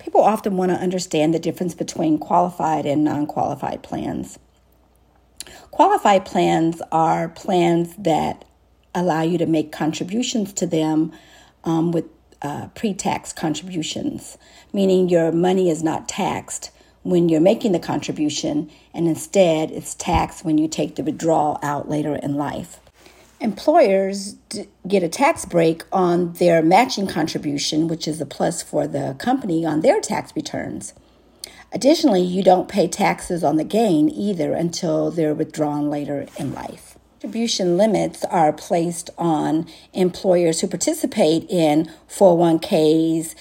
People often want to understand the difference between qualified and non-qualified plans. Qualified plans are plans that allow you to make contributions to them with pre-tax contributions, meaning your money is not taxed when you're making the contribution, and instead it's taxed when you take the withdrawal out later in life. Employers get a tax break on their matching contribution, which is a plus for the company on their tax returns. Additionally, you don't pay taxes on the gain either until they're withdrawn later in life. Contribution limits are placed on employers who participate in 401ks,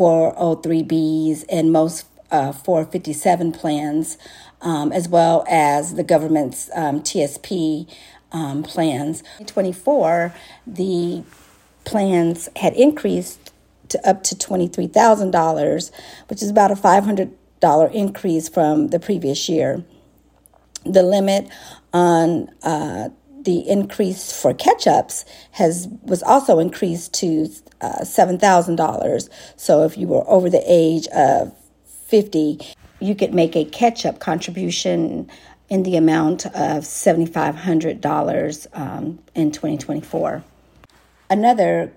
403bs, and most 457 plans, as well as the government's TSP plans. In 2024, the plans had increased to up to $23,000, which is about a $500 increase from the previous year. The limit on the increase for catch-ups was also increased to $7,000. So if you were over the age of 50, you could make a catch-up contribution in the amount of $7,500 in 2024. Another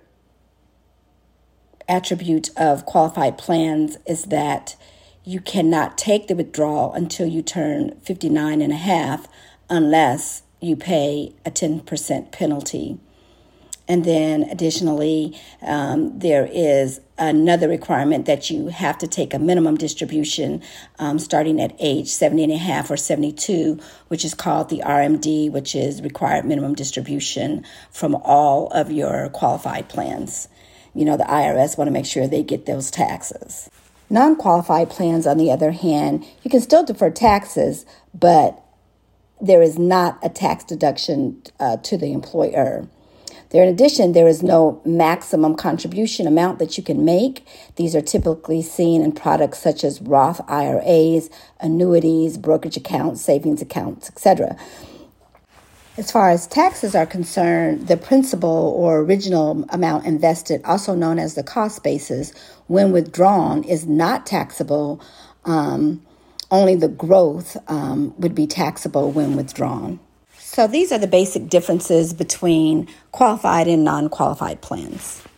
attribute of qualified plans is that you cannot take the withdrawal until you turn 59 and a half unless you pay a 10% penalty. And then additionally, there is another requirement that you have to take a minimum distribution starting at age 70 and a half or 72, which is called the RMD, which is required minimum distribution from all of your qualified plans. You know, the IRS want to make sure they get those taxes. Non-qualified plans, on the other hand, you can still defer taxes, but there is not a tax deduction to the employer. In addition, there is no maximum contribution amount that you can make. These are typically seen in products such as Roth IRAs, annuities, brokerage accounts, savings accounts, etc. As far as taxes are concerned, the principal or original amount invested, also known as the cost basis, when withdrawn is not taxable. Only the growth would be taxable when withdrawn. So these are the basic differences between qualified and non-qualified plans.